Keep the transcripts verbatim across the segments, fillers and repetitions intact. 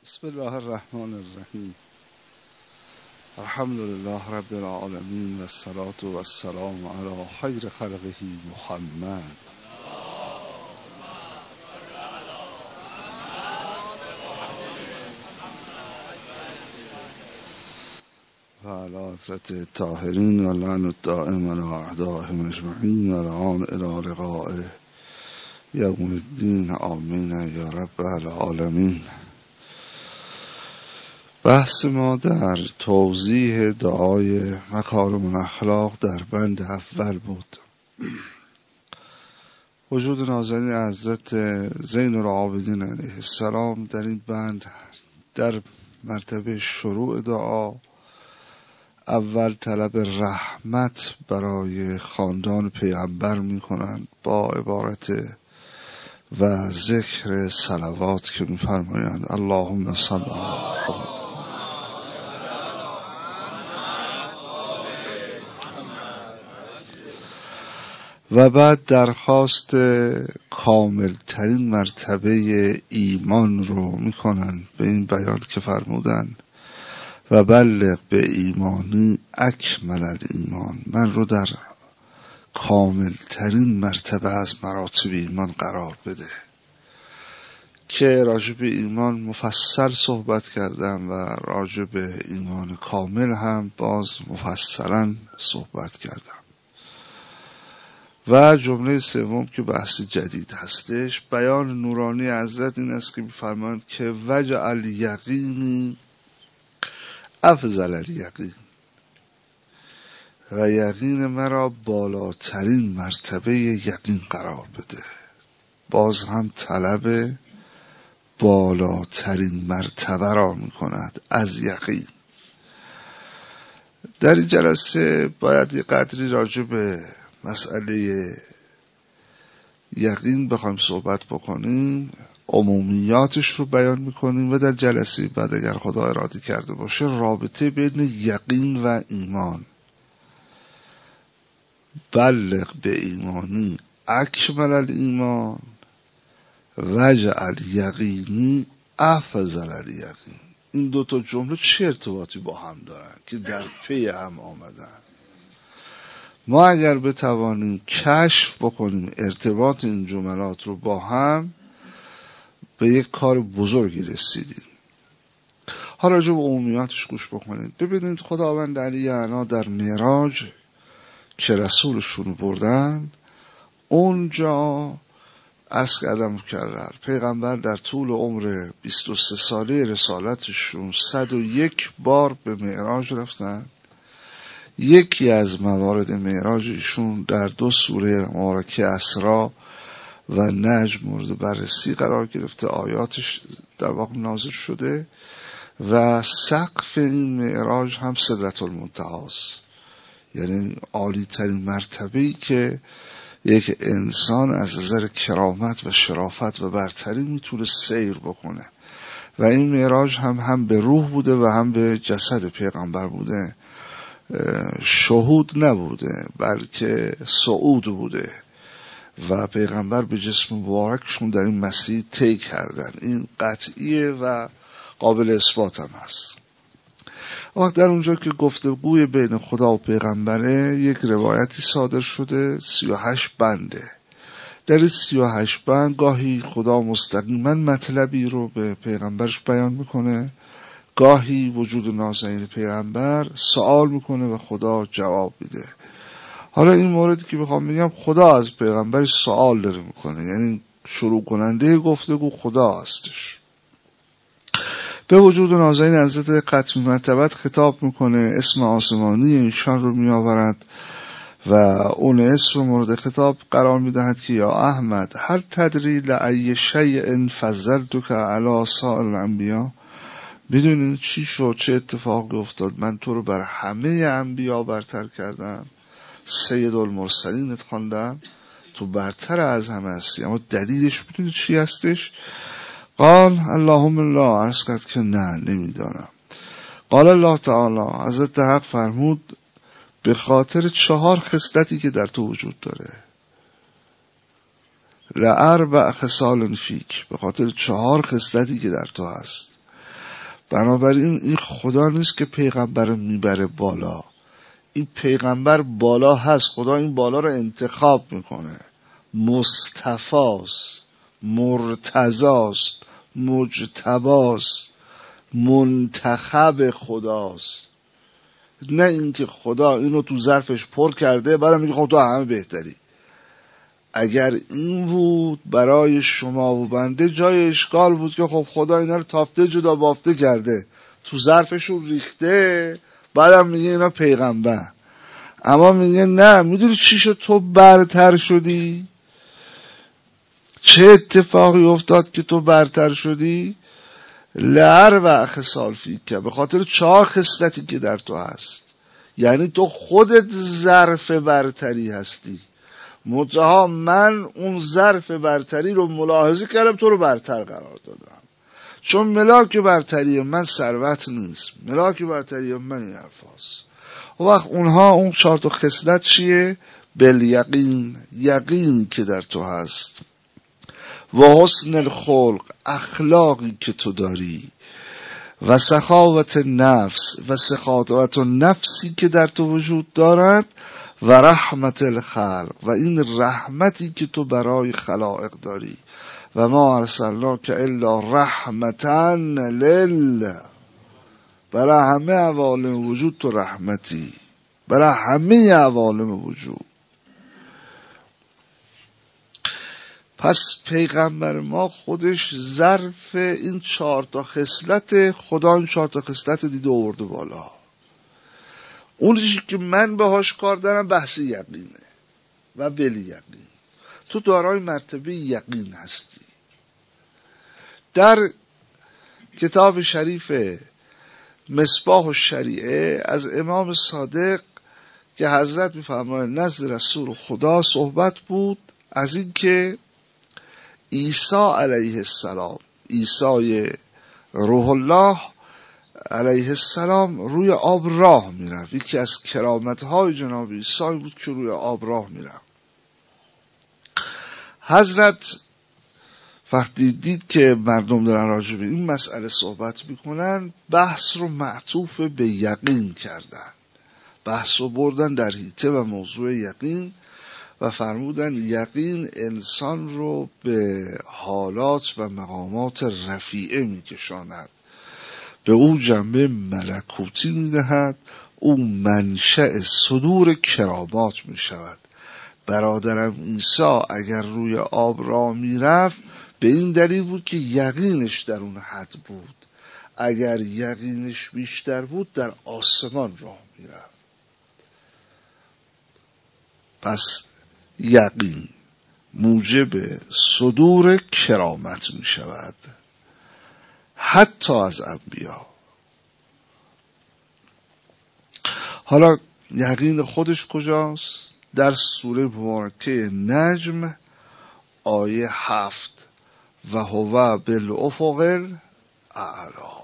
بسم الله الرحمن الرحیم. الحمد لله رب العالمین و الصلاة و السلام علی خیر خلقه محمد و علی حضرت الطاهرین و لعن الدائم علی اعدائهم اجمعین و لعن الی لقاء یوم الدین. آمین یا رب العالمین. بحث ما در توضیح دعای مکارم الاخلاق در بند اول بود. وجود نازنین حضرت زین العابدین علیه السلام در این بند در مرتبه شروع دعا اول طلب رحمت برای خاندان پیغمبر می کنند با عبارت و ذکر صلوات که می فرمایند اللهم صل علی و بعد درخواست کامل ترین مرتبه ایمان رو میکنن به این بیان که فرمودن و بلغ به ایمانی اکمل الایمان، من رو در کامل ترین مرتبه از مراتب ایمان قرار بده. که راجع به ایمان مفصل صحبت کردم و راجع به ایمان کامل هم باز مفصلا صحبت کردم. و جمله سوم که بحث جدید هستش، بیان نورانی حضرت این است که می‌فرمایند که وجعل یقینی افضل الیقین، و یقین مرا بالاترین مرتبه یقین قرار بده. باز هم طلب بالاترین مرتبه را می‌کند از یقین. در این جلسه باید یه قدری راجع به مسئله یقین بخوایم صحبت بکنیم، عمومیاتش رو بیان میکنیم و در جلسه بعد اگر خدا اراده کرده باشه رابطه بین یقین و ایمان، بلغ به ایمانی اکمل الایمان وجعل یقینی افضل الیقین. این دوتا جمله چه ارتباطی با هم دارن که در پی هم آمدن؟ ما اگر بتوانیم کشف بکنیم ارتباط این جملات رو با هم، به یک کار بزرگی رسیدیم. حالا راجع به عمومیاتش گوش بکنید. ببینید خداوند علی اعلی در معراج که رسولشون بردن، اونجا عرض کردم مکرر پیغمبر در طول عمر بیست و سه ساله رسالتشون صد و یک بار به معراج رفتن. یکی از موارد معراجشون در دو سوره مبارکه اسراء و نجم مورد بررسی قرار گرفته، آیاتش در واقع نازل شده و سقف این معراج هم سدرة المنتهی است، یعنی عالی ترین مرتبه‌ای که یک انسان از نظر کرامت و شرافت و برتری میتونه سیر بکنه. و این معراج هم هم به روح بوده و هم به جسد پیغمبر بوده، شهود نبوده بلکه صعود بوده و پیغمبر به جسم مبارکشون در این مسیح طی کردن. این قطعیه و قابل اثبات هم هست. وقت در اونجا که گفتگوی بین خدا و پیغمبره، یک روایتی صادر شده سی و هشت بنده. در این سی و هشت بند گاهی خدا مستقیما مطلبی رو به پیغمبرش بیان میکنه، گاهی وجود نازنین پیغمبر سوال میکنه و خدا جواب میده. حالا این موردی که بخوام بگم، خدا از پیغمبرش سوال داره میکنه، یعنی شروع کننده گفتگو خدا هستش. به وجود نازنین حضرت قطعی مرتبت خطاب میکنه، اسم آسمانی ایشان رو میآورد و اون اسم رو مورد خطاب قرار میدهد که یا احمد هل تدری لأی شیء فضلتک علی سائر الانبیاء، بدونین چی شد، چه اتفاقی افتاد، من تو رو بر همه انبیا برتر کردم، سید المرسلینت خواندم، تو برتر از همه هستی. اما دلیلش بدونید چی هستش؟ قال اللهم لا، عرض کرد که نه نمیدانم. قال الله تعالی، حضرت حق فرمود به خاطر چهار خصلتی که در تو وجود داره. لأربع خصال فیک، به خاطر چهار خصلتی که در تو هست. بنابراین این خدا نیست که پیغمبر میبره بالا، این پیغمبر بالا هست، خدا این بالا رو انتخاب میکنه، مصطفاست، مرتضاست، مجتباست، منتخب خداست. نه اینکه خدا اینو تو ظرفش پر کرده بعد میگه خب تو همه بهتری. اگر این بود برای شما و بنده جای اشکال بود که خب خدا اینا رو تافته جدا بافته کرده، تو ظرفشون ریخته، بعدم میگه اینا پیغمبر. اما میگه نه، میدونی چی شد تو برتر شدی؟ چه اتفاقی افتاد که تو برتر شدی؟ لعر و اخصال فیک، به خاطر چهار خصلتی که در تو هست. یعنی تو خودت ظرف برتری هستی، منتها من اون ظرف برتری رو ملاحظه کردم، تو رو برتر قرار دادم. چون ملاک برتری من ثروت نیست، ملاک برتری من این حرف هست. و وقت اونها اون چهار تا خصلت چیه؟ بالیقین، یقینی که در تو هست، و حسن الخلق، اخلاقی که تو داری، و سخاوت نفس، و سخاوت نفسی که در تو وجود دارد، و رحمت الخلق، و این رحمتی که تو برای خلائق داری. و ما ارسلناک الا رحمتا لل، برای همه عوالم وجود تو رحمتی، برای همه عوالم وجود. پس پیغمبر ما خودش ظرف این چهار تا خصلت، خدا این چهار تا خصلت دیده آورده بالا. اون چیزی که من باهاش کار دارم بحث یقینه و بلی یقین. تو دارای مرتبه یقین هستی. در کتاب شریف مصباح الشریعه از امام صادق که حضرت می‌فرمایند نزد رسول خدا صحبت بود از این که عیسی علیه السلام، عیسی روح الله علیه السلام روی آب راه میرفت. یکی از کرامت‌های جناب عیسی بود که روی آب راه میرفت. حضرت وقتی دید که مردم دارن راجع به این مسئله صحبت میکنن، بحث رو معطوف به یقین کردن، بحث رو بردن در حیطه و موضوع یقین و فرمودن یقین انسان رو به حالات و مقامات رفیعه میکشاند، به او جنبه ملکوتی میدهد، او منشأ صدور کرامات میشود. برادرم عیسی اگر روی آب راه میرفت به این دلیل بود که یقینش در اون حد بود. اگر یقینش بیشتر بود در آسمان راه میرفت. پس یقین موجب صدور کرامت می شود، حتی از انبیا. حالا یقین خودش کجاست؟ در سوره مبارکه نجم آیه هفت، و هو بالافق الاعلی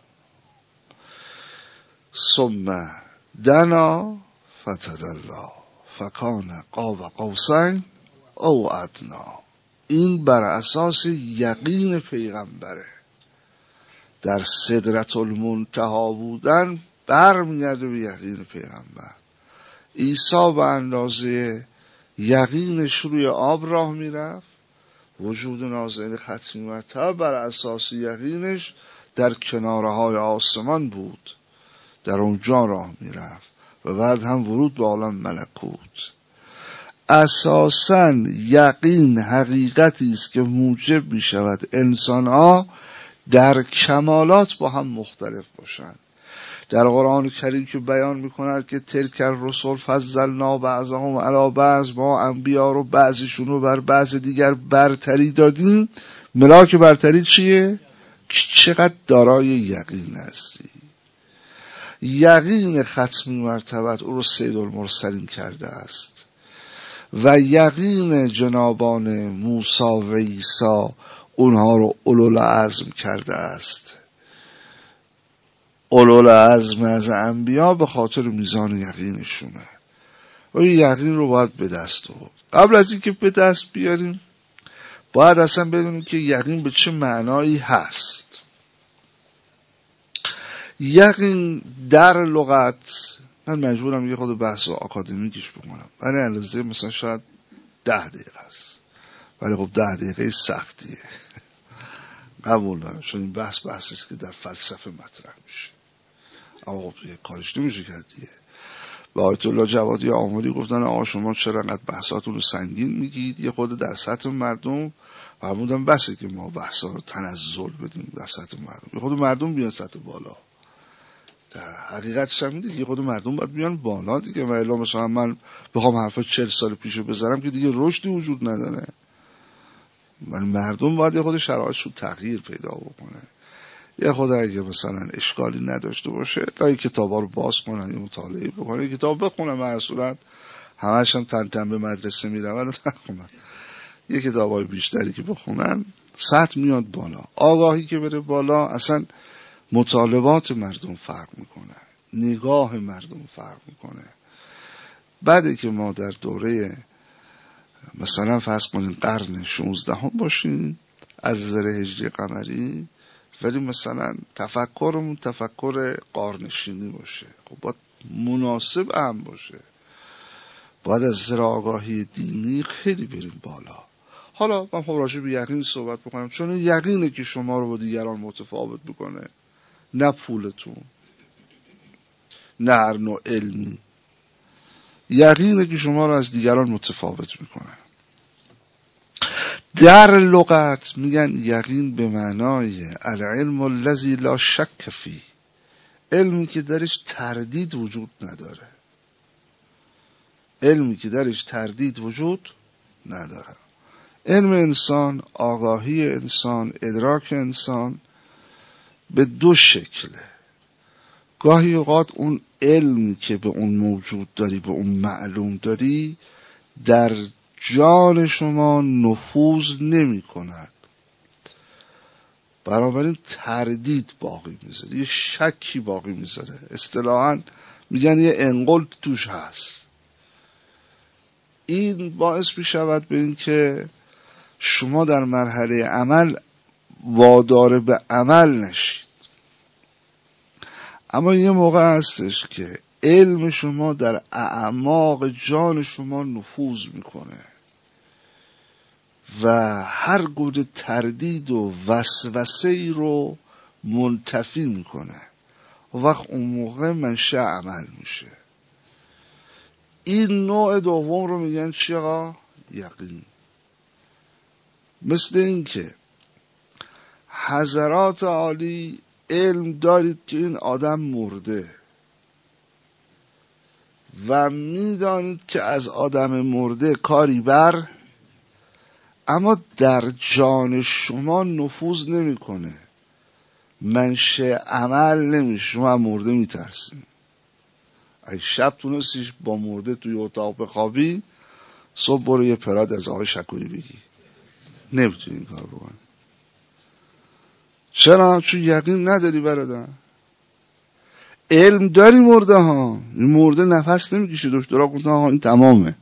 ثم دنا فتدلی فکان قاب قوسین او ادنا. این بر اساس یقین پیغمبره، در سدرة المنتهی بودن برمیگرده به یقین پیغمبر. عیسی به اندازه یقینش روی آب راه میرفت، وجود نازل ختمی مرتبه بر اساس یقینش در کناره های آسمان بود، در اونجا راه میرفت و بعد هم ورود به عالم ملکوت. اساساً یقین حقیقتی است که موجب می شود انسان ها در کمالات با هم مختلف باشند. در قرآن کریم که بیان میکند که تلک الرسل فضلنا بعضهم علی بعض، ما انبیا رو بعضیشون رو بر بعض دیگر برتری دادیم. ملاک برتری چیه؟ چقدر دارای یقین هستی. یقین ختمی مرتبت او رو سید المرسلین کرده است و یقین جنابان موسی و عیسی اونها رو اولوالعزم کرده است. اولوالعزم از انبیا به خاطر میزان یقینشونه و این یقین رو باید به دست آورد. قبل از اینکه به دست بیاریم باید اصلا بدونیم که یقین به چه معنایی هست. یقین در لغت من مجبورم یه خود بحث آکادمیکش بکنم، ولی اندازه مثلا شاید ده دقیقه است، ولی خب ده دقیقه سختیه قبول دارم، چون این بحث بحثی است که در فلسفه مطرح میشه، اما خب یه کارش نمیشه کرد دیگه. به آیت الله جوادی آملی گفتن آقا شما چرا انقدر بحثاتون رو سنگین میگید، یه خود در سطح مردم فرمودن بسه که ما بحثا رو تنزل بدیم در سطح مردم، یه خود مردم بیان سطح بالا. در حقیقتش هم دیگه خود مردم باید بیان بالا دیگه، و الا مثلا من بخوام حرفا چهل سال پیشو بذارم که دیگه رشدی وجود نداره. من مردم باید یه خود شرایطش رو تغییر پیدا بکنه، یه خود اگه مثلا اشکالی نداشته باشه تا کتابا رو باز کنن، یه مطالعه بکنن، کتاب بخونن، من اصولا همش هم تن تن به مدرسه میرم و نخونن، یه کتابای بیشتری که بخونن سطح میاد بالا، آگاهی که بره بالا، اصلا مطالبات مردم فرق میکنه، نگاه مردم فرق میکنه. بعدی که ما در دوره مثلا فرض کنیم قرن شانزده هم باشیم از نظر هجری قمری، ولی مثلا تفکرمون تفکر غارنشینی باشه، خب باید مناسب هم باشه، باید از نظر آگاهی دینی خیلی بریم بالا. حالا من خب راجع به یقین صحبت بکنم، چون یقینه که شما رو با دیگران متفاوت بکنه، نه پولتون، نه هر نوع علمی، یقینه که شما رو از دیگران متفاوت میکنه. در لغت میگن یقین به معنای العلم الذی لا شک فیه، علمی که درش تردید وجود نداره، علمی که درش تردید وجود نداره. علم انسان، آگاهی انسان، ادراک انسان به دو شکله. گاهی اوقات اون علمی که به اون موجود داری، به اون معلوم داری، در جان شما نفوذ نمی کند، بنابراین تردید باقی میذاره، یه شکی باقی میذاره، اصطلاحاً میگن یه انقل توش هست. این باعث میشود به این که شما در مرحله عمل وادار به عمل نشید. اما یه موقع هستش که علم شما در اعماق جان شما نفوذ میکنه و هر گونه تردید و وسوسه‌ای رو منتفی میکنه، و وقت اون موقع منشأ عمل میشه. این نوع دوم رو میگن چی آقا؟ یقین. مثل این که حضرات عالی علم دارید که این آدم مرده و میدانید که از آدم مرده کاری بر، اما در جان شما نفوذ نمیکنه، منشأ عمل نمیشه، شما مرده میترسید. اگه شب تونستیش با مرده توی اتاق بخوابی، صبح برو یه پراد از آقای شکوری بگی، نمیتونی این کار بکنی. چرا؟ چون یقین نداری برادر. علم داری مرده ها، این مرده نفس نمیکشه، دکترها گفتن ها این تمامه.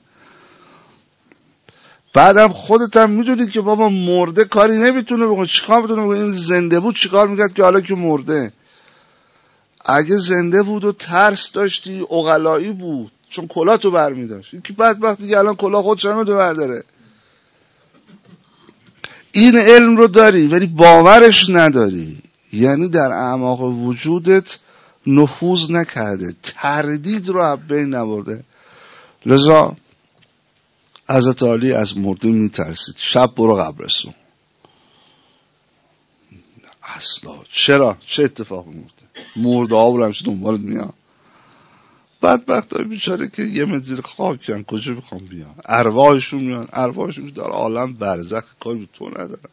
بعدم خودت هم میدونی که بابا مرده کاری نمیتونه بکنه، چیکار میتونه بکنه؟ این زنده بود چیکار میکرد که حالا که مرده؟ اگه زنده بود و ترس داشتی عقلایی بود، چون کلاه تو برمیداشت. این که بدبخت دیگه الان کلاه خودش هم تو برداره. این علم رو داری ولی باورش نداری، یعنی در اعماق وجودت نفوذ نکرده، تردید رو از بین نبرده. لذا حضرت علی از مرده میترسید. شب برو قبرستون. اصلا چرا؟ چه اتفاقی میفته؟ مرده ها برو همشه دنبال میان. بدبخت های بیچاره که یه متر زیر خاکن، کجا بخوام بیان؟ ارواحشون میان، ارواحشون در عالم برزخ، کاری به تو ندارن.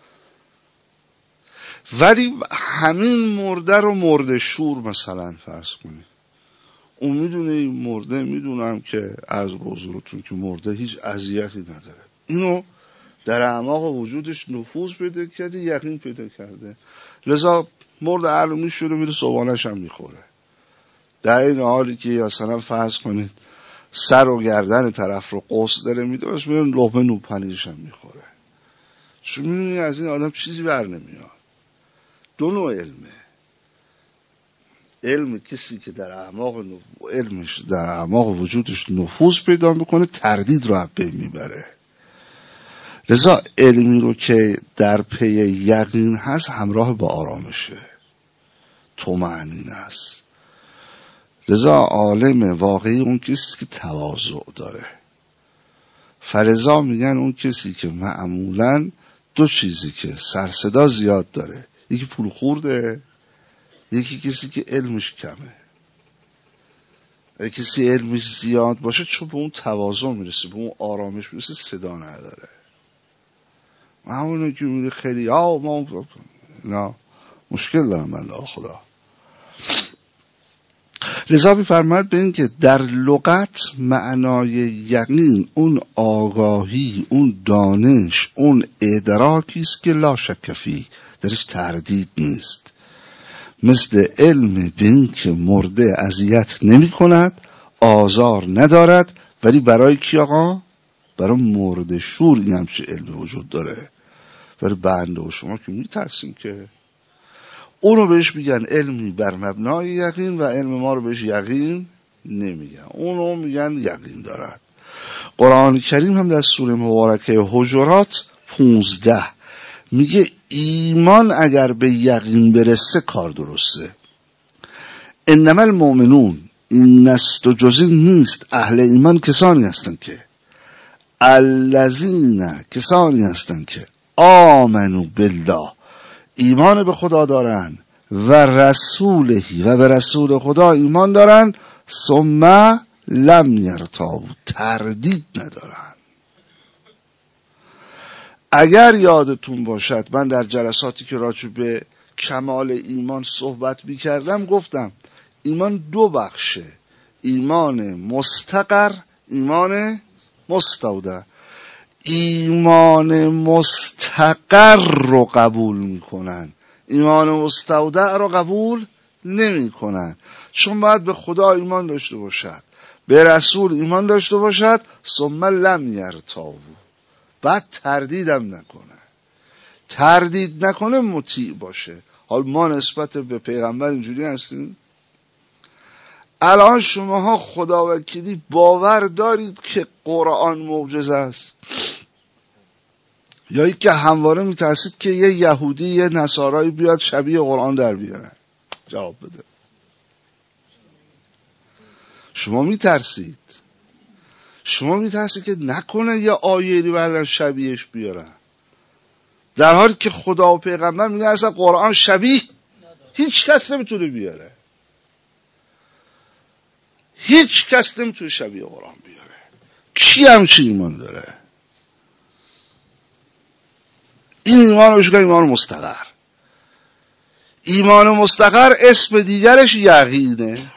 ولی همین مرده رو مرده شور مثلا فرض کنی، اون میدونه این مرده، میدونم که از حضورتون که مرده هیچ اذیتی نداره، اینو در اعماق وجودش نفوذ پیدا کرده، یقین پیدا کرده. لذا مرده علومی شروع میره صبحانش هم میخوره، در این حالی که مثلا فرض کنید سر و گردن طرف رو قوس داره میده، بس میره لقمه نون پنیرش هم میخوره، چون میدونی از این آدم چیزی بر نمیاد. دو نوع علمه. علم کسی که در اعماق نف... علمش در اعماق وجودش نفوذ پیدا میکنه تردید رو از بین میبره. لذا علمی رو که در پی یقین هست همراه با آرامشه، طمأنینه است. لذا عالم واقعی اون کسی که تواضع داره. فلذا میگن اون کسی که معمولاً دو چیزی که سر صدا زیاد داره، یکی پول خورده، یکی کسی که علمش کمه. اگه کسی علمش زیاد باشه چون به اون تواضع میرسه، به اون آرامش میرسه، صدا نداره. همونه که میگه خیلی ها ما نه مشکل دارم من الله خدا. لذا می‌فرماید به این که در لغت معنای یقین اون آگاهی، اون دانش، اون ادراکی است که لا شک فیه، درش تردید نیست. مثل علم به این که مرده اذیت نمی کند، آزار ندارد، ولی برای کی آقا؟ برای مرده شور این همچه علم وجود داره. برای بنده و شما که می ترسیم که اونو بهش میگن علمی بر مبنای یقین و علم ما رو بهش یقین نمیگن، اونو میگن یقین دارد. قرآن کریم هم در سوره مبارکه حجرات پونزده میگه ایمان اگر به یقین برسه کار درسته. انما المؤمنون، این نست و جزی نیست، اهل ایمان کسانی هستند که الذین، کسانی هستند که آمنو بالله، ایمان به خدا دارن، و رسولهی، و به رسول خدا ایمان دارن، ثم لم یرتابوا، تردید ندارن. اگر یادتون باشد من در جلساتی که راجع به کمال ایمان صحبت می‌کردم گفتم ایمان دو بخشه، ایمان مستقر، ایمان مستودع. ایمان مستقر رو قبول میکنن، ایمان مستودع رو قبول نمیکنن، چون باید به خدا ایمان داشته باشد، به رسول ایمان داشته باشد، ثم لم یرتابوا، بعد تردیدم نکنه، تردید نکنه، مطیع باشه. حال ما نسبت به پیغمبر اینجوری هستیم؟ الان شماها خدا وکیلی باور دارید که قرآن معجزه است؟ یا ای که همواره میترسید که یه یهودی یه نصارایی بیاد شبیه قرآن در بیاره؟ جواب بده. شما میترسید، شما میترسید که نکنه یه آیه‌ای بعدن شبیهش بیارن، در حالی که خدا و پیغمبر میگن اصلا قرآن شبیه هیچ کس نمیتونه بیاره، هیچ کس نمیتونه شبیه قرآن بیاره. کی همچین ایمان داره؟ این ایمان رو بشکن ایمان مستقر. ایمان مستقر اسم دیگرش یقینه.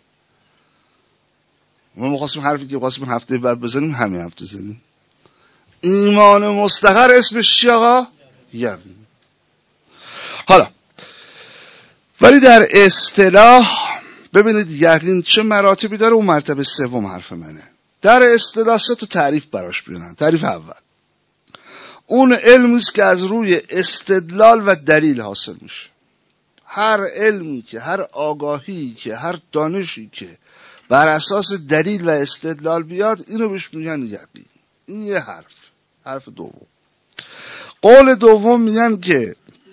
ما می‌خواستیم حرفی که خواستیم هفته بعد بزنیم همین هفته زنیم. ایمان مستقر اسمش چی آقا؟ یقین. حالا ولی در اصطلاح ببینید یقین چه مراتبی داره، اون مرتبه سوم حرف منه. در اصطلاح سه تا تعریف براش بیارن. تعریف اول اون علمی است که از روی استدلال و دلیل حاصل میشه. هر علمی که، هر آگاهی که، هر دانشی که بر اساس دلیل و استدلال بیاد، اینو بهش میگن یقین. این یه حرف. حرف دوم. قول دوم میگن که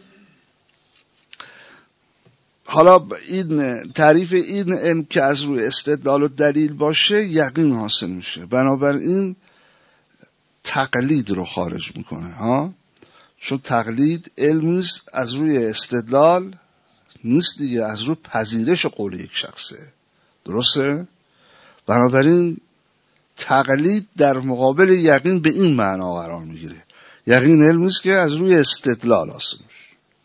حالا این تعریف این علم که از روی استدلال و دلیل باشه یقین حاصل میشه، بنابراین تقلید رو خارج میکنه ها، چون تقلید علمی است از روی استدلال نیست دیگه، از روی پذیرش قول یک شخصه، درسته؟ بنابراین تقلید در مقابل یقین به این معنا قرار میگیره، یقین علمی است که از روی استدلال حاصل میشه.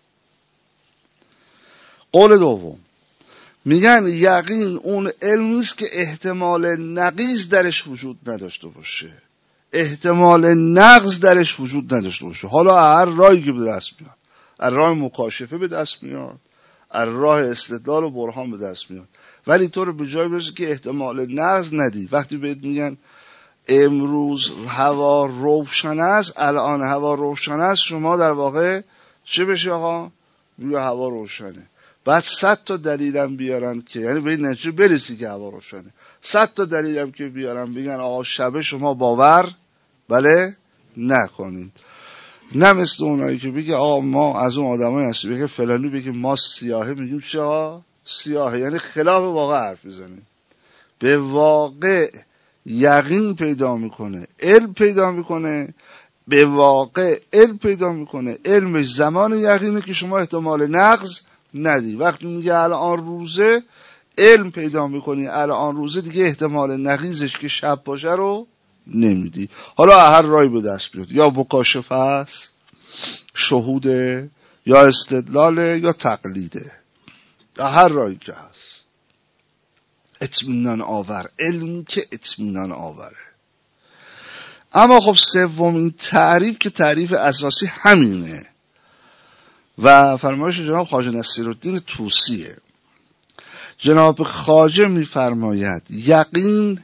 قول دوم میگن یقین اون علمی است که احتمال نقیض درش وجود نداشته باشه، احتمال نقض درش وجود نداشته باشه. حالا هر راهی که به دست میاد، از راه مکاشفه به دست میاد، از راه استدلال و برهان به دست میاد، ولی تو رو به جای برسه که احتمال نقض ندی. وقتی بهت میگن امروز هوا روشن است، الان هوا روشن است، شما در واقع چه بشه آقا؟ روی هوا روشنه. بعد صد تا دلیلم بیارن که یعنی به این نتیجه برسی که هوا روشنه، صد تا دلیلم که بیارن بگن آقا شب شما باور بله نکنید. نه مثل اونایی که بگه آقا ما از اون آدمایی هستیم بگه فلانی بگه ما سیاهه میگیم چه سیاهه، یعنی خلاف واقع حرف بزنیم. به واقع یقین پیدا میکنه، علم پیدا میکنه، به واقع علم پیدا میکنه. علمش زمان یقینه که شما احتمال نقض ندی. وقتی میگه الان روزه، علم پیدا میکنی الان روزه، دیگه احتمال نقیضش که شب باشه رو نمیدی. حالا هر رای به دست بیاد، یا مکاشفه است، شهوده، یا استدلاله، یا تقلیده، یا هر رایی که هست. اطمینان آور، علم که اطمینان آوره. اما خب سومین تعریف که تعریف اساسی همینه و فرمایش جناب خواجه نصیرالدین طوسیه. جناب خواجه میفرماید یقین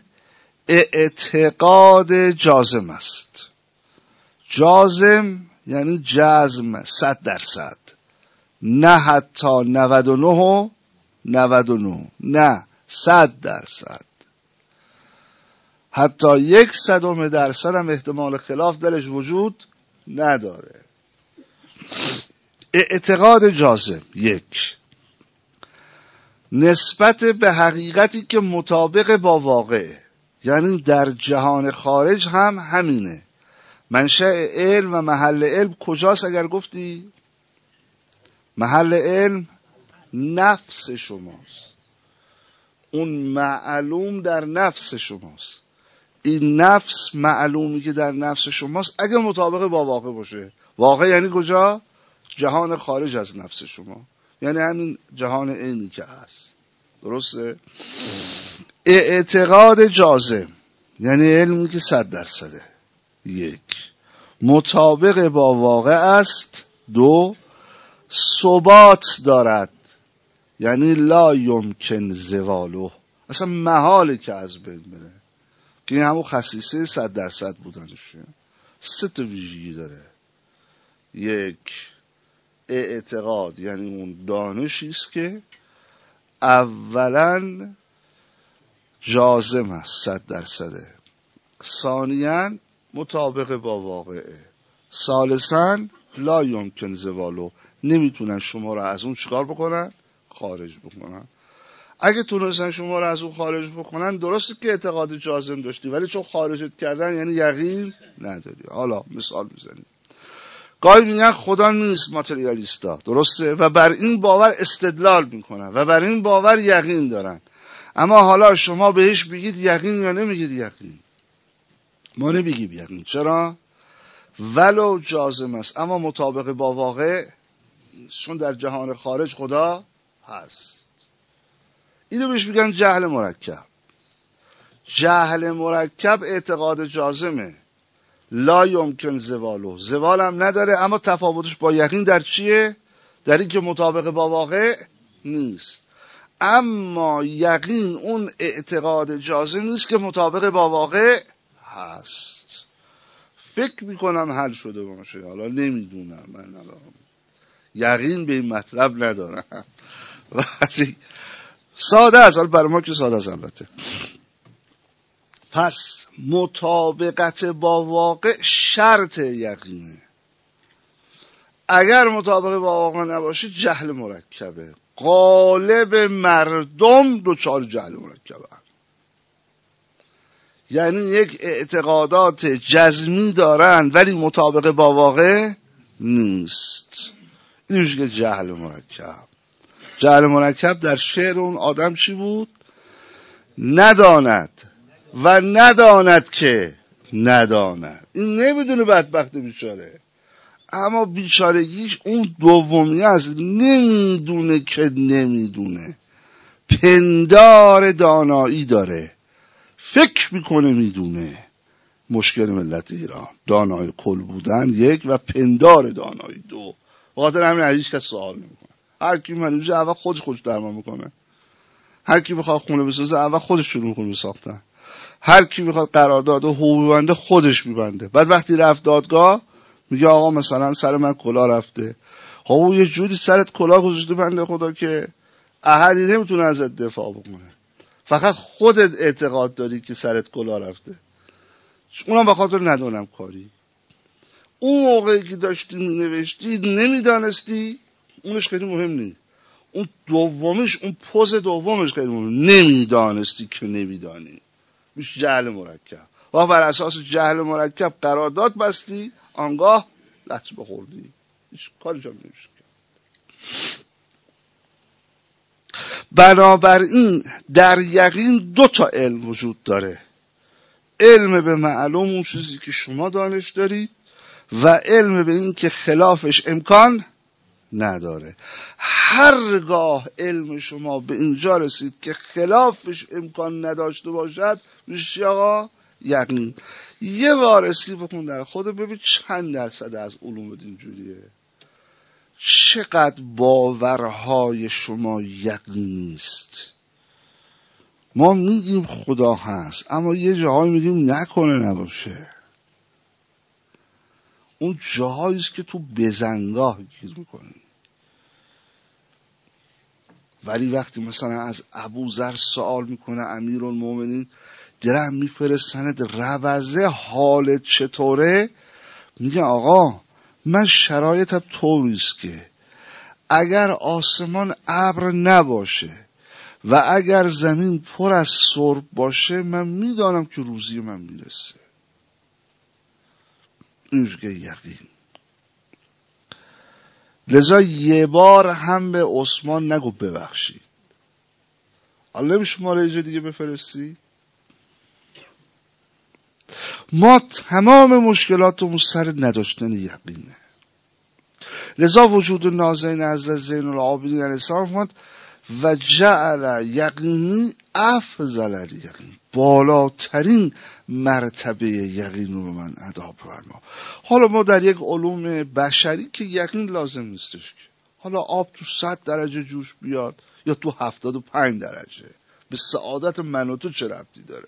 اعتقاد جازم است. جازم یعنی جزم، صد درصد، نه حتی نود و نه و نود و نه، نه صد درصد. حتی یک صدم درصد هم احتمال خلاف درش وجود نداره. اعتقاد جازم یک، نسبت به حقیقتی که مطابق با واقعه، یعنی در جهان خارج هم همینه. منشأ علم و محل علم کجاست؟ اگر گفتی محل علم نفس شماست، اون معلوم در نفس شماست. این نفس معلومی که در نفس شماست اگه مطابق با واقع باشه، واقع یعنی کجا؟ جهان خارج از نفس شما، یعنی همین جهان عینی که هست. درسته؟ اعتقاد جازم یعنی علمی که صد درصده. یک، مطابق با واقع است. دو، ثبات دارد یعنی لا یمکن زوالو، اصلا محاله که از بین بره، که این همون خصیصه صد درصد بودنشه. سه تا ویژگی داره. یک، اعتقاد یعنی اون دانشی است که اولا جازم است، صد درصده. ثانیاً مطابق با واقعه. ثالثاً لا یمکن زوالو، نمیتونن شما را از اون چیکار بکنن؟ خارج بکنن. اگه تونستن شما را از اون خارج بکنن، درسته که اعتقاد جازم داشتی، ولی چون خارجت کردن یعنی یقین نداری. حالا مثال میزنیم، گاهی میگن خدا نیست، ماتریالیستا، درسته؟ و بر این باور استدلال میکنن و بر این باور یقین دارن. اما حالا شما بهش بگید یقین یا نمیگید یقین؟ ما نمیگیم یقین. چرا؟ ولو جازم است اما مطابق با واقع، چون در جهان خارج خدا هست. اینو بهش میگن جهل مرکب. جهل مرکب اعتقاد جازمه، لا یمکن زوالو، زوال هم نداره، اما تفاوتش با یقین در چیه؟ در این که مطابق با واقع نیست. اما یقین اون اعتقاد جازم نیست که مطابق با واقع هست. فکر میکنم حل شده باشه، حالا نمیدونم، من حالا یقین به این مطلب ندارم. ولی ساده است، حالا برای ما که ساده است البته. پس مطابقت با واقع شرط یقینه. اگر مطابق با واقع نباشه جهل مرکبه. غالب مردم دوچار جهل مرکبه، یعنی یک اعتقادات جزمی دارن ولی مطابق با واقع نیست. این میشه که جهل مرکب. جهل مرکب در شعر اون آدم چی بود؟ نداند و نداند که نداند. این نمیدونه بدبخت بیچاره، اما بیچارگیش اون دومی است، نمیدونه که نمیدونه. پندار دانایی داره، فکر میکنه میدونه. مشکل ملت ایران دانای کل بودن یک و پندار دانایی دو. بخاطر همین هیچ کس سوال نمیکنه. هر کی منوزه اول خودش خودش درمان میکنه. هر کی بخواد خونه بسازه اول خودش شروع میکنه بساختن. هر کی بخواد قرارداد و حقوق ببنده خودش میبنده. بعد وقتی رفت دادگاه میگه آقا مثلا سر من کلا رفته، خب یه جوری سرت کلاه گذاشته بنده خدا که احدی نمیتونه ازت دفاع بکنه، فقط خودت اعتقاد داری که سرت کلاه رفته، اونم به خاطر ندونم کاری. اون موقعی که داشتی مینوشتی نمیدانستی، اونش خیلی مهم نیست. اون دومیش، اون پوز دومش خیلی مهم، نمیدانستی که نمیدانی، میشه جهل مرکب. و بر اساس جهل مرکب قرارداد بستی، آنگاه لطش بخوردی، هیچ کاری جا نمیشه. بنابراین در یقین دو تا علم وجود داره، علم به معلوم، اون چیزی که شما دانش دارید، و علم به این که خلافش امکان نداره. هرگاه علم شما به اینجا رسید که خلافش امکان نداشته باشد، میشه آقا یقین. یه وارسی بکن در خود، ببین چند درصد از علوم اینجوریه، چقدر باورهای شما یقین نیست. ما میگیم خدا هست، اما یه جاهایی میگیم نکنه نباشه. اون جاهایی است که تو بزنگاه گیر میکنی. ولی وقتی مثلا از ابوذر سوال میکنه امیرالمومنین، درهم میفرستند روزه حالت چطوره، میگه آقا من شرایطم طوریست که اگر آسمان ابر نباشه و اگر زمین پر از سرب باشه، من میدانم که روزی من میرسه. اینجا یقین. لذا یه بار هم به عثمان نگو ببخشید. حالا نمیشه ما را یه جا دیگه بفرستی؟ ما تمام مشکلاتمون سر نداشتن یقینه. لذا وجود نازنین حضرت زین العابدین علیه السلام فرمود و جعل یقینی افضل الیقین، بالاترین مرتبه یقین رو به من ادا فرما. حالا ما در یک علوم بشری که یقین لازم نیستش که حالا آب تو صد درجه جوش بیاد یا تو هفتاد و پنج درجه، به سعادت من و تو چه ربطی داره؟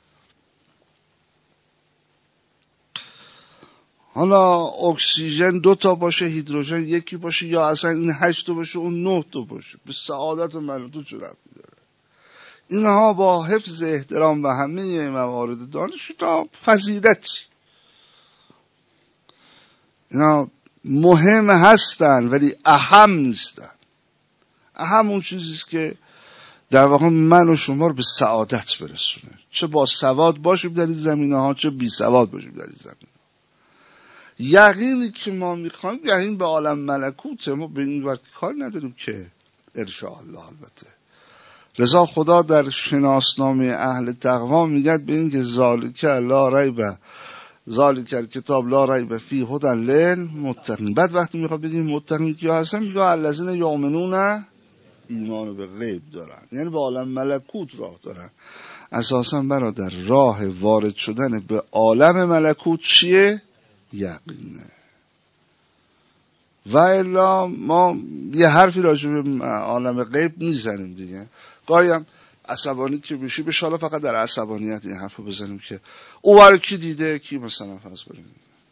حالا اکسیژن دو تا باشه، هیدروژن یکی باشه، یا اصلا این هشت تا باشه اون نه تا باشه، به سعادت من و تو چه ربطی داره؟ اینها با حفظ احترام و همه موارد دانش تا فضیلتی، اینا مهم هستن ولی اهم نیستن. اهم اون چیزیست که در واقع من و شما رو به سعادت برسونه، چه با سواد باشیم در این زمینه ها، چه بی سواد باشیم در این زمینه. یقینی که ما میخوایم یقین به عالم ملکوته، ما به این وقت کار نداریم که ارشاء الله. البته رضا خدا در شناسنامه اهل تقوا میگه به این که ذالک لا ریب ذالک الکتاب لا ریب فیه هدی للمتقین. بعد وقتی میخواد بگیم متقین کیا هستن، میگه الذین یؤمنون، ایمان به غیب دارن، یعنی به عالم ملکوت راه دارن. اساسا برادر راه وارد شدن به عالم ملکوت چیه؟ یقینه. و الا ما یه حرفی راجع به عالم غیب میزنیم دیگه. گاهی هم عصبانی که بشی به شالا فقط در عصبانیت این حرفو بزنیم که او وارو کی دیده، کی مثلا فرض کنیم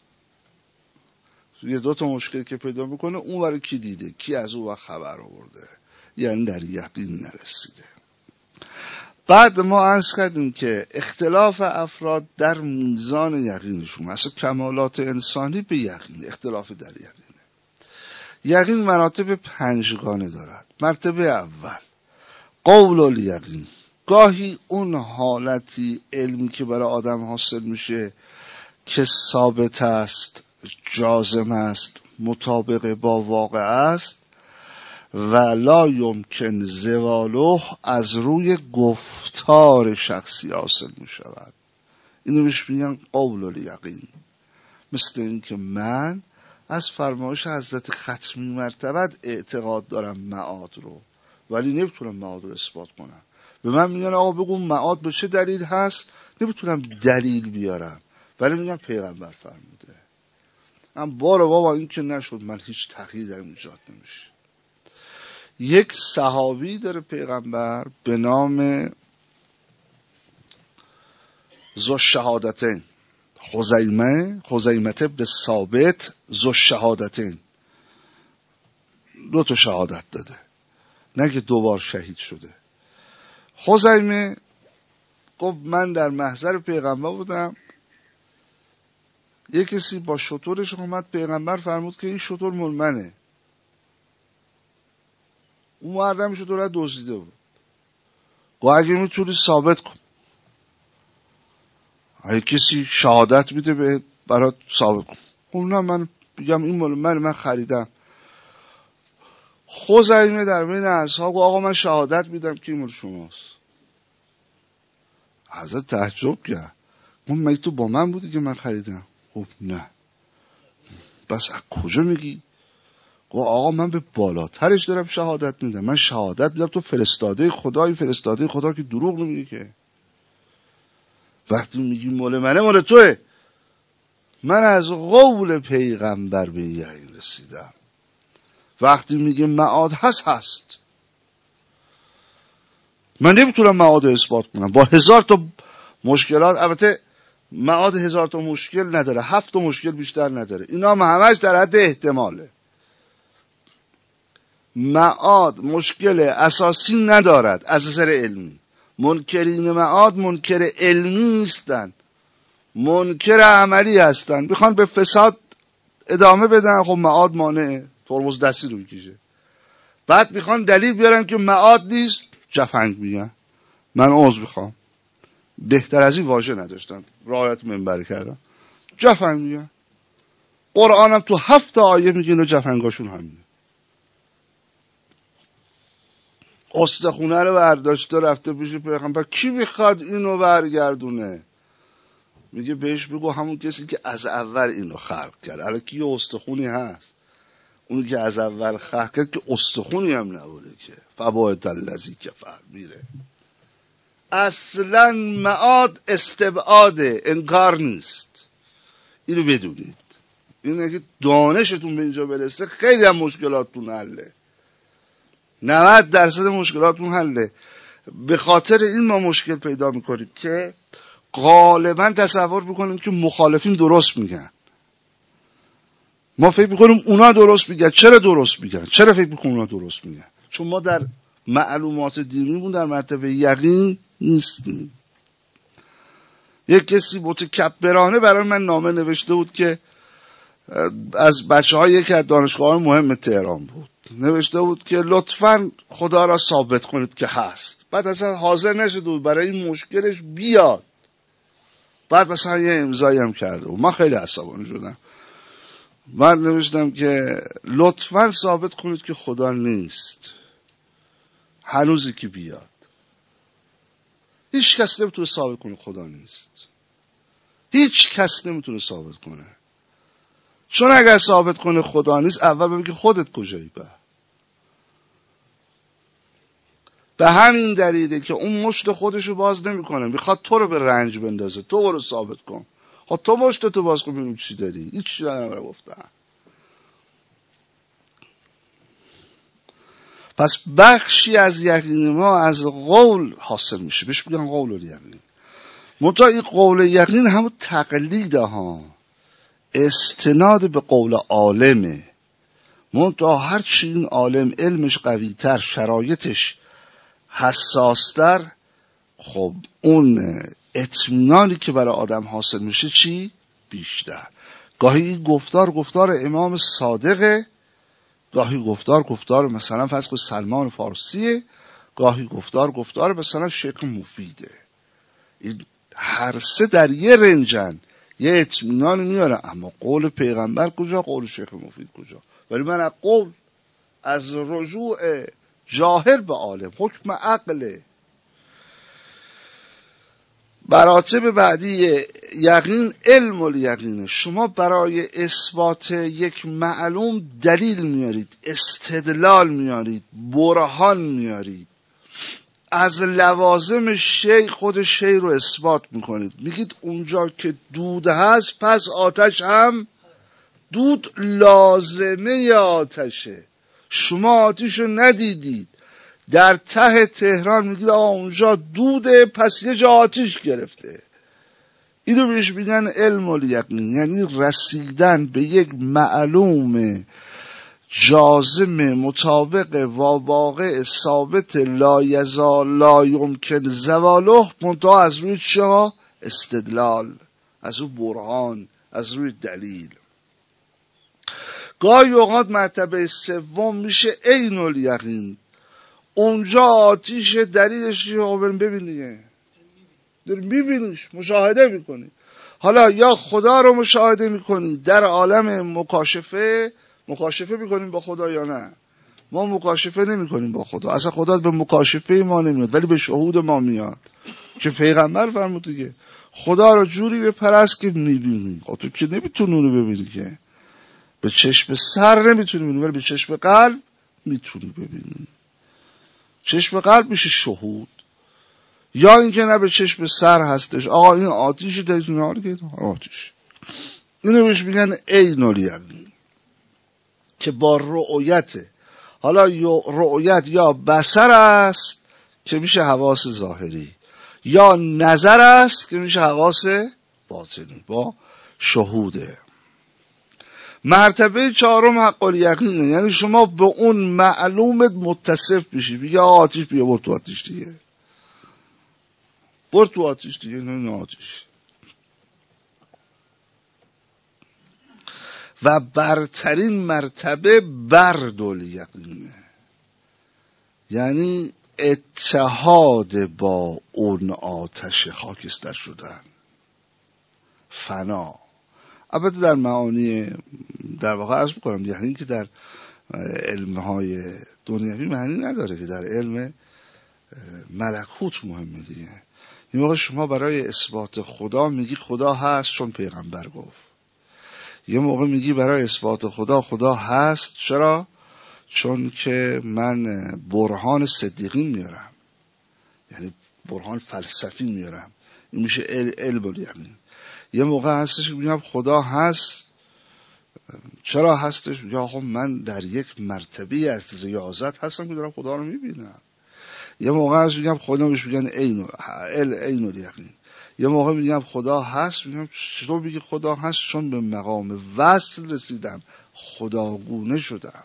یه دو تا مشکل که پیدا میکنه، اون وارو کی دیده، کی از او وقت خبر آورده، یعنی در یقین نرسیده. بعد ما عرض کردیم که اختلاف افراد در میزان یقینشون، مثلا کمالات انسانی به یقین اختلاف در یقینه. یقین مراتب پنجگانه دارد. مرتبه اول قول الیقین، گاهی اون حالتی علمی که برای آدم حاصل میشه که ثابت است، جازم است، مطابق با واقع است و لا یمکن زواله، از روی گفتار شخصی حاصل می شود. اینو بهش میگن قول الیقین. مثل این که من از فرمایش حضرت ختمی مرتبت اعتقاد دارم معاد رو، ولی نمیتونم معاد رو اثبات کنم. به من میگن آقا بگو معاد به چه دلیل هست، نمیتونم دلیل بیارم، ولی میگن پیغمبر فرموده. من باره بابا این که نشد، من هیچ تغییر در ایجاد نمیشه. یک صحابی داره پیغمبر به نام ذو شهادتین، خزیمه خزیمه به ثابت ذو شهادتین. دو تا شهادت داده، نه که دوبار شهید شده. خزیمه گفت من در محضر پیغمبر بودم، یک کسی با شترش اومد، پیغمبر فرمود که این شتر مال منه. اون مردم شتر رو دزدیده بود. گفت اگه میتونی ثابت کن، اگه کسی شهادت میده به برات ثابت کن. اون نه من بگم این مال من، من خریدم. خزیمه در بین اصحاب گفت آقا من شهادت میدم که این مال شماست. حضرت تعجب کرد، اون مگه تو با من بودی که من خریدم؟ گفت نه. بس از کجا میگی؟ گفت آقا من به بالاترش دارم شهادت میدم، من شهادت میدم تو فرستاده خدایی، فرستاده خدا که دروغ نمیگی که. وقتی میگی مال منه، مال توه. من از قول پیغمبر به یقین رسیدم. وقتی میگه معاد هست هست. من نمیتونم معاد اثبات کنم با هزار تا مشکلات. البته معاد هزار تا مشکل نداره، هفت تا مشکل بیشتر نداره، اینا هم همش در حد احتماله. معاد مشکل اساسی ندارد از نظر علمی. منکرین معاد منکر علمی نیستن، منکر عملی هستن. میخوان به فساد ادامه بدن، خب معاد مانعه، ترمز دستی رو میکشه. بعد میخوان دلیل بیارن که معاد نیست، جفنگ میگن. من عذر میخوام، بهتر از این واژه نداشتم، رعایت منبر کردم. جفنگ میگن. قرآنم تو هفت آیه میگه اینو جفنگاشون همینه. استخونه رو برداشته رفته پیش پیغمبر، کی میخواد اینو برگردونه؟ میگه بهش بگو همون کسی که از اول اینو خلق کرد. الان کی استخونی هست؟ اونی که از اول خلق کرد که استخونی هم نبوده که. فباهت الذی کفر میره. اصلا معاد استبعاده، انکار نیست. اینو بدونید. اینه که دانشتون به اینجا برسه، خیلی هم مشکلاتتون حله. نود درصد مشکلاتتون حله. به خاطر این ما مشکل پیدا میکنیم که غالبا تصور میکنیم که مخالفین درست میگن. ما فکر میکنیم اونا درست میگن. چرا درست میگن؟ چرا فکر میکنیم اونا درست میگن؟ چون ما در معلومات دینیمون در مرتبه یقین نیستیم. یک کسی متکبرانه برای من نامه نوشته بود که از بچه های یکی از دانشگاه مهم تهران بود، نوشته بود که لطفاً خدا را ثابت کنید که هست. بعد اصلا حاضر نشده بود برای این مشکلش بیاد. بعد مثلا یه امضایی هم کرده و من خیلی عصبانی شدم. من نوشتم که لطفاً ثابت کنید که خدا نیست، هنوزی که بیاد. هیچ کس نمیتونه ثابت کنه خدا نیست. هیچ کس نمیتونه ثابت کنه. چون اگر ثابت کنه خدا نیست، اول بگی خودت کجایی؟ به به همین دلیله که اون مشت خودشو باز نمیکنه، میخواد تو رو به رنج بندازه. تو برو ثابت کن. خب تو مشت تو باز کن ببین چی داری. هیچ چیزی نمیره گفتن. پس بخشی از یقین ما از قول حاصل میشه، بهش میگن قول الیقین. منتها این قول یقین همون تقلیده ها، استناد به قول عالمه. منتها هرچی این عالم علمش قویتر، شرایطش حساستر، خب اون اطمینانی که برای آدم حاصل میشه چی؟ بیشتر. گاهی این گفتار گفتار امام صادقه، گاهی گفتار گفتار مثلا فرض کن سلمان فارسیه، گاهی گفتار گفتار مثلا شیخ مفیده. این هر سه در یه رنجن، یه اطمینان میاره. اما قول پیغمبر کجا؟ قول شیخ مفید کجا؟ ولی من از قول، از رجوع جاهل به عالم، حکم عقله. مراتب بعدی یقین علم الیقینه. شما برای اثبات یک معلوم دلیل میارید، استدلال میارید، برهان میارید، از لوازم شی خود شی رو اثبات میکنید. میگید اونجا که دود هست پس آتش هم دود لازمه آتشه. شما آتش رو ندیدید، در ته تهران میگید آقا اونجا دوده پس یه جا آتش گرفته. اینو بهش میگن علم الیقین، یعنی رسیدن به یک معلوم جازم مطابق واقع ثابت لا یزال لا یمکن زواله، منتها از روی چه؟ استدلال، از روی برهان، از روی دلیل. گاهی اوقات مرتبه سوم میشه عین الیقین. اونجا آتیش دلیلش چیه؟ ببین دیگه، داری میبینیش، مشاهده میکنی. حالا یا خدا رو مشاهده میکنی در عالم مکاشفه، مکاشفه میکنیم با خدا یا نه؟ ما مکاشفه نمیکنیم با خدا، اصلا خدا به مکاشفه ما نمیاد ولی به شهود ما میاد، که پیغمبر فرمود دیگه خدا رو جوری بپرست که میبینی. تو که نمیتونی اونو ببینی، که به چشم سر نمیتونی ببینی ولی به چشم قلب میتونی ببینی. چشم قلب میشه شهود. یا اینکه نه به چشم سر هستش، آقا این آتیش دیدون، حالی که آتیش، اینو بهش میگن عین الیقین که با رؤیته. حالا رؤیت یا بصر است که میشه حواس ظاهری، یا نظر است که میشه حواس باطنی با شهوده. مرتبه چهارم حق الیقینه، یعنی شما به اون معلومت متصف بشی، بگی آتیش بیا برد تو آتیش دیگه، برد تو آتیش دیگه، نه آتیش. و برترین مرتبه برد الیقینه، یعنی اتحاد با اون آتش خاکستر شدن، فنا. البته در معانی در واقع عرض بکنم، یعنی که در علمهای دنیوی معنی نداره، که در علم ملکوت مهمه دیگه. این موقع شما برای اثبات خدا میگی خدا هست چون پیغمبر گفت، یه موقع میگی برای اثبات خدا خدا هست چرا؟ چون که من برهان صدیقین میارم، یعنی برهان فلسفی میارم، این میشه علم الیقین. یه موقع هستش میگم خدا هست چرا هستش؟ یا خب من در یک مرتبه از ریاضت هستم که دارم خدا رو میبینم. یه موقع هست میگم خدا، بهش میگن عین عین الیقین. یه موقع میگم خدا هست، میگم چطور میگی خدا هست؟ چون به مقام وصل رسیدم، خداگونه شدم.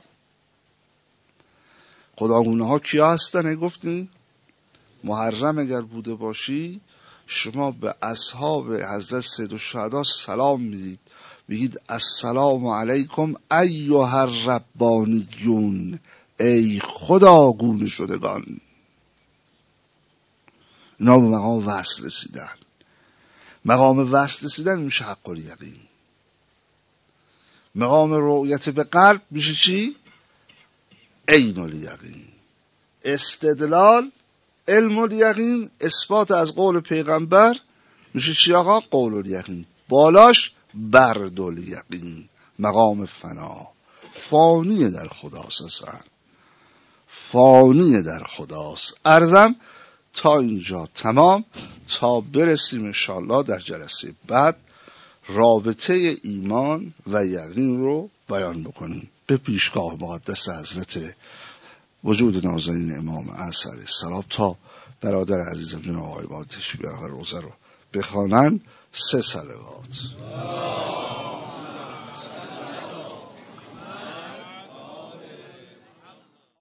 خداگونه ها کیا هستن؟ گفتیم محرم اگر بوده باشی شما به اصحاب حضرت سید الشهدا سلام میدید، بگید السلام علیکم ایها الربانیون، ای خداگونه شدگان. اینا به مقام وصل رسیدن. مقام وصل رسیدن میشه حق الیقین. مقام رؤیت به قلب میشه چی؟ عین الیقین. استدلال علم الیقین، اثبات از قول پیغمبر میشه چی آقا؟ قول الیقین. بالاش برد الیقین، مقام فنا. فانیه در خداست، اصلا فانیه در خداست. عرضم تا اینجا تمام، تا برسیم انشاءالله در جلسه بعد رابطه ایمان و یقین رو بیان بکنیم به پیشگاه مقدس حضرت وجود نازنین امام اعصر علیه السلام، تا برادر عزیزم جناب آقای بادی تشریف بیارن و روزه رو بخوانن. سه صلوات.